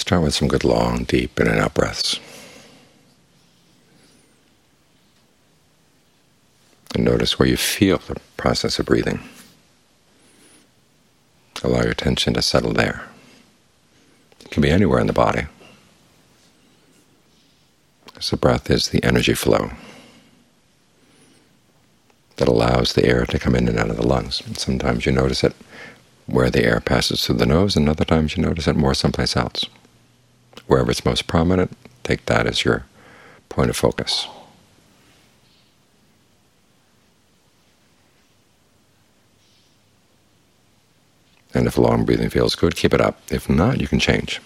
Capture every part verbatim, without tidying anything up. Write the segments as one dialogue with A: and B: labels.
A: Start with some good long, deep in and out breaths. And notice where you feel the process of breathing. Allow your attention to settle there. It can be anywhere in the body, because the breath is the energy flow that allows the air to come in and out of the lungs. And sometimes you notice it where the air passes through the nose, and other times you notice it more someplace else. Wherever it's most prominent, take that as your point of focus. And if long breathing feels good, keep it up. If not, you can change.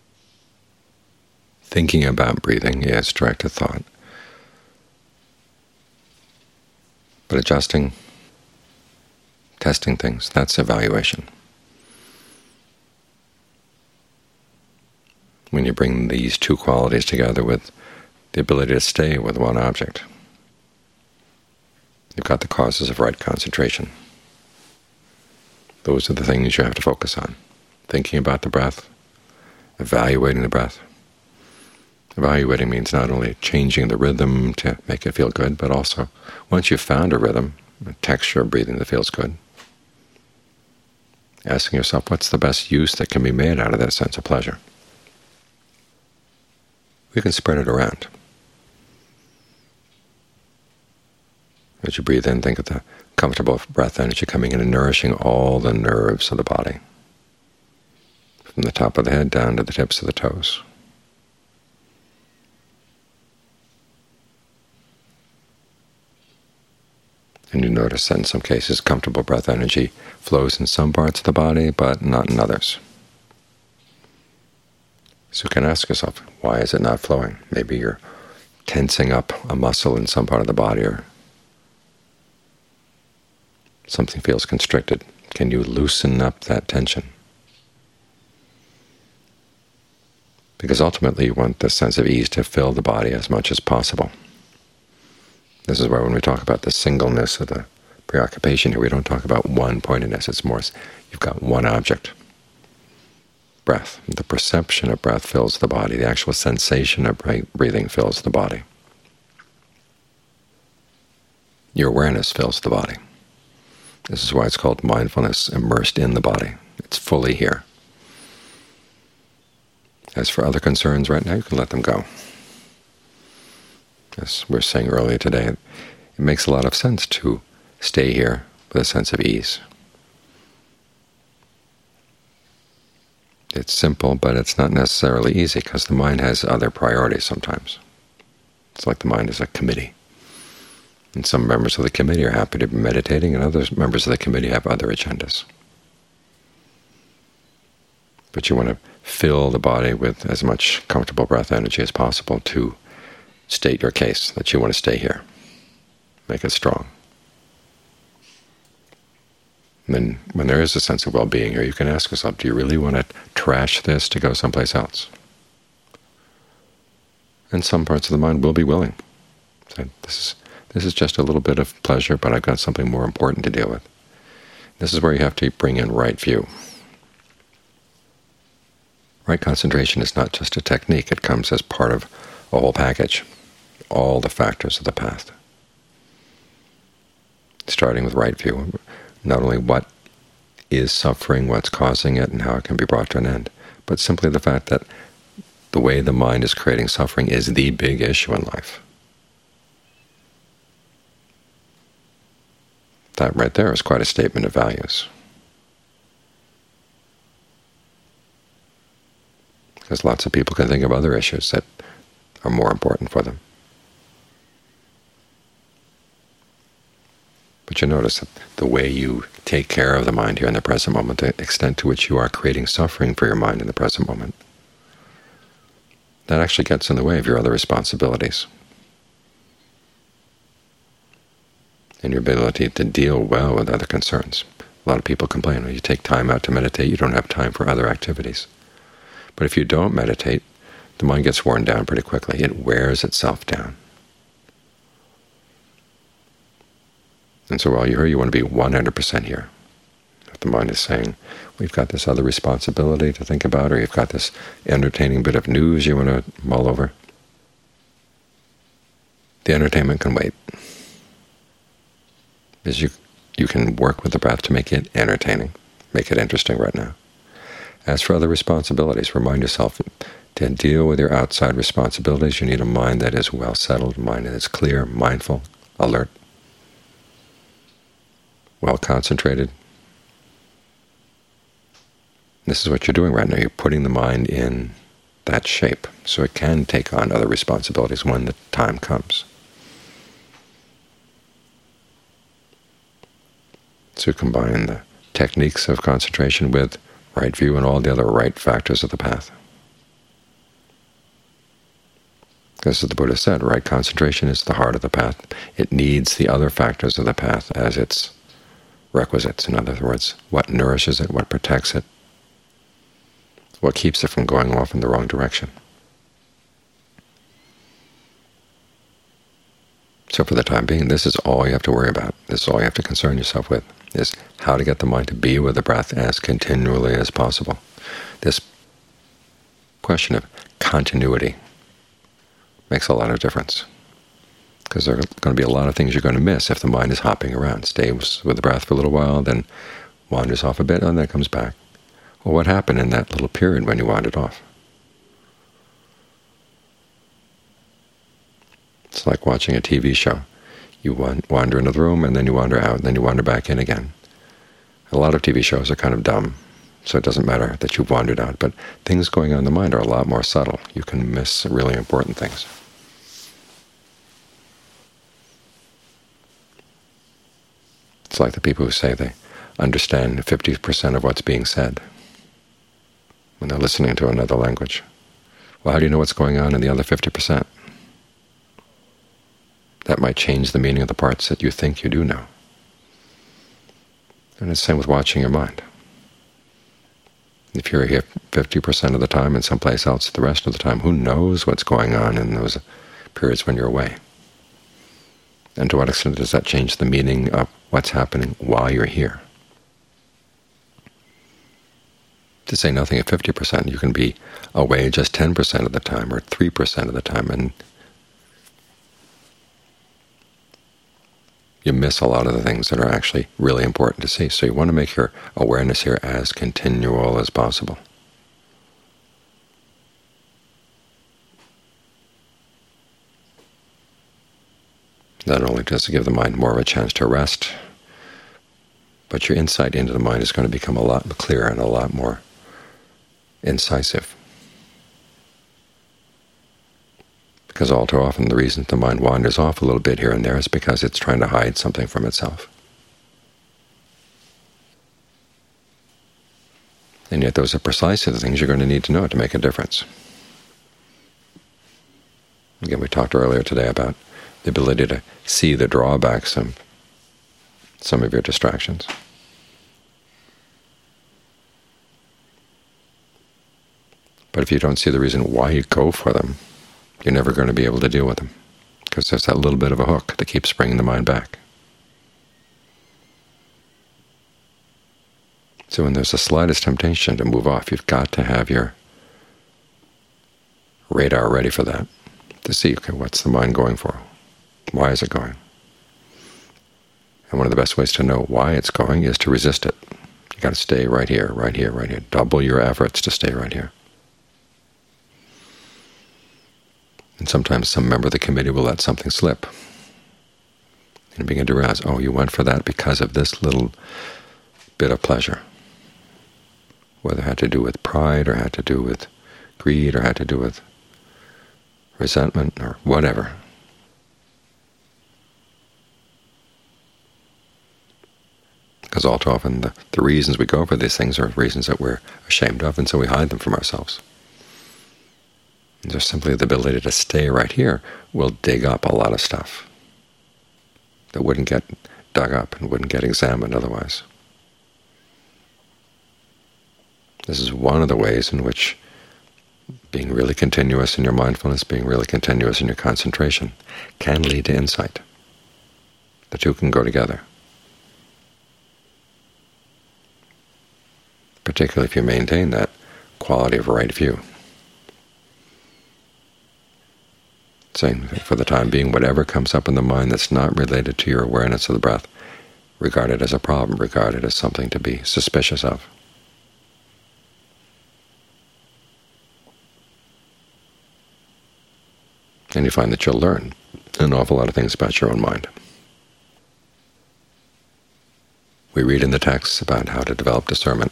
A: Thinking about breathing is directed thought, but adjusting, testing things, that's evaluation. When you bring these two qualities together with the ability to stay with one object, you've got the causes of right concentration. Those are the things you have to focus on. Thinking about the breath, evaluating the breath. Evaluating means not only changing the rhythm to make it feel good, but also, once you've found a rhythm, a texture of breathing that feels good, asking yourself what's the best use that can be made out of that sense of pleasure. We can spread it around. As you breathe in, think of the comfortable breath energy coming in and nourishing all the nerves of the body, from the top of the head down to the tips of the toes. And you notice that in some cases comfortable breath energy flows in some parts of the body, but not in others. So you can ask yourself, why is it not flowing? Maybe you're tensing up a muscle in some part of the body, or something feels constricted. Can you loosen up that tension? Because ultimately you want this sense of ease to fill the body as much as possible. This is why when we talk about the singleness of the preoccupation here, we don't talk about one-pointedness. It's more you've got one object, breath. The perception of breath fills the body. The actual sensation of breathing fills the body. Your awareness fills the body. This is why it's called mindfulness immersed in the body. It's fully here. As for other concerns right now, you can let them go. As we were saying earlier today, it makes a lot of sense to stay here with a sense of ease. It's simple, but it's not necessarily easy, because the mind has other priorities sometimes. It's like the mind is a committee. And some members of the committee are happy to be meditating, and other members of the committee have other agendas. But you want to fill the body with as much comfortable breath energy as possible to state your case, that you want to stay here. Make it strong. And then when there is a sense of well-being here, you can ask yourself, do you really want to trash this to go someplace else? And some parts of the mind will be willing. So this is This is just a little bit of pleasure, but I've got something more important to deal with. This is where you have to bring in right view. Right concentration is not just a technique. It comes as part of a whole package, all the factors of the path. Starting with right view, not only what is suffering, what's causing it, and how it can be brought to an end, but simply the fact that the way the mind is creating suffering is the big issue in life. That right there is quite a statement of values. Because lots of people can think of other issues that are more important for them. But you notice that the way you take care of the mind here in the present moment, the extent to which you are creating suffering for your mind in the present moment, that actually gets in the way of your other responsibilities and your ability to deal well with other concerns. A lot of people complain, when you take time out to meditate, you don't have time for other activities. But if you don't meditate, the mind gets worn down pretty quickly. It wears itself down. And so while you're here, you want to be one hundred percent here, If the mind is saying, we've got this other responsibility to think about, or you've got this entertaining bit of news you want to mull over, the entertainment can wait. Because you, you can work with the breath to make it entertaining, make it interesting right now. As for other responsibilities, remind yourself to deal with your outside responsibilities. You need a mind that is well settled, a mind that is clear, mindful, alert, well concentrated. This is what you're doing right now. You're putting the mind in that shape so it can take on other responsibilities when the time comes. So combine the techniques of concentration with right view and all the other right factors of the path. Because as the Buddha said, right concentration is the heart of the path. It needs the other factors of the path as its requisites. In other words, what nourishes it, what protects it, what keeps it from going off in the wrong direction. So for the time being, this is all you have to worry about. This is all you have to concern yourself with, is how to get the mind to be with the breath as continually as possible. This question of continuity makes a lot of difference, because there are going to be a lot of things you're going to miss if the mind is hopping around. Stays with the breath for a little while, then wanders off a bit, and then it comes back. Well, what happened in that little period when you wandered off? It's like watching a T V show. You wander into the room, and then you wander out, and then you wander back in again. A lot of T V shows are kind of dumb, so it doesn't matter that you've wandered out, but things going on in the mind are a lot more subtle. You can miss really important things. It's like the people who say they understand fifty percent of what's being said when they're listening to another language. Well, how do you know what's going on in the other fifty percent? That might change the meaning of the parts that you think you do know. And it's the same with watching your mind. If you're here fifty percent of the time and someplace else the rest of the time, who knows what's going on in those periods when you're away? And to what extent does that change the meaning of what's happening while you're here? To say nothing at fifty percent, you can be away just ten percent of the time or three percent of the time, and you miss a lot of the things that are actually really important to see. So you want to make your awareness here as continual as possible. Not only does it give the mind more of a chance to rest, but your insight into the mind is going to become a lot clearer and a lot more incisive. Because all too often the reason the mind wanders off a little bit here and there is because it's trying to hide something from itself. And yet those are precisely the things you're going to need to know to make a difference. Again, we talked earlier today about the ability to see the drawbacks of some of your distractions. But if you don't see the reason why you go for them, you're never going to be able to deal with them, because there's that little bit of a hook that keeps bringing the mind back. So when there's the slightest temptation to move off, you've got to have your radar ready for that, to see, okay, what's the mind going for? Why is it going? And one of the best ways to know why it's going is to resist it. You've got to stay right here, right here, right here. Double your efforts to stay right here. And sometimes some member of the committee will let something slip and begin to realize, oh, you went for that because of this little bit of pleasure, whether it had to do with pride or had to do with greed or had to do with resentment or whatever. Because all too often the, the reasons we go for these things are reasons that we're ashamed of, and so we hide them from ourselves. And just simply the ability to stay right here will dig up a lot of stuff that wouldn't get dug up and wouldn't get examined otherwise. This is one of the ways in which being really continuous in your mindfulness, being really continuous in your concentration, can lead to insight. The two can go together. particularly if you maintain that quality of right view. Saying, for the time being, whatever comes up in the mind that's not related to your awareness of the breath, regard it as a problem, regard it as something to be suspicious of. And you find that you'll learn an awful lot of things about your own mind. We read in the texts about how to develop discernment.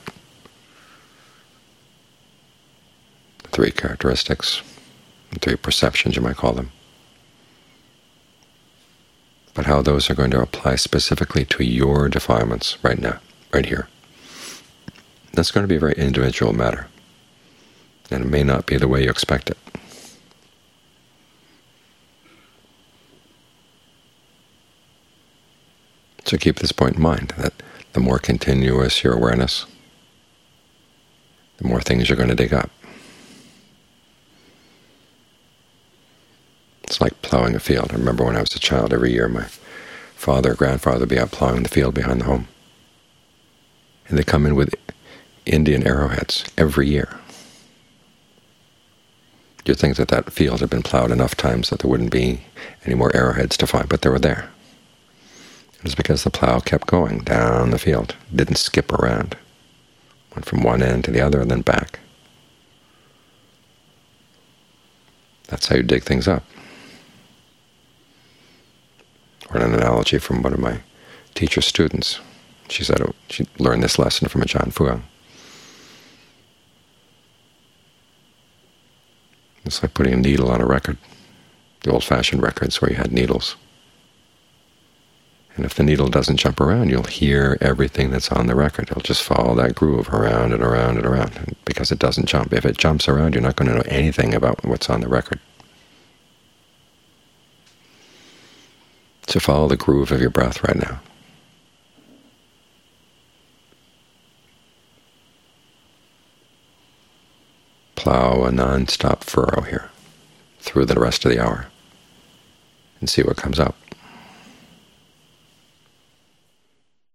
A: Three characteristics, three perceptions, you might call them. But how those are going to apply specifically to your defilements right now, right here, that's going to be a very individual matter, and it may not be the way you expect it. So keep this point in mind, that the more continuous your awareness, the more things you're going to dig up. It's like plowing a field. I remember when I was a child, every year my father or grandfather would be out plowing the field behind the home. And they'd come in with Indian arrowheads every year. You'd think that that field had been plowed enough times that there wouldn't be any more arrowheads to find, but they were there. It was because the plow kept going down the field. It didn't skip around. Went from one end to the other and then back. That's how you dig things up. Or an analogy from one of my teacher students. She said oh, she learned this lesson from Ajahn Fuang. It's like putting a needle on a record, the old-fashioned records where you had needles. And if the needle doesn't jump around, you'll hear everything that's on the record. It'll just follow that groove around and around and around, and because it doesn't jump. If it jumps around, you're not going to know anything about what's on the record. So follow the groove of your breath right now. Plow a non-stop furrow here through the rest of the hour and see what comes up.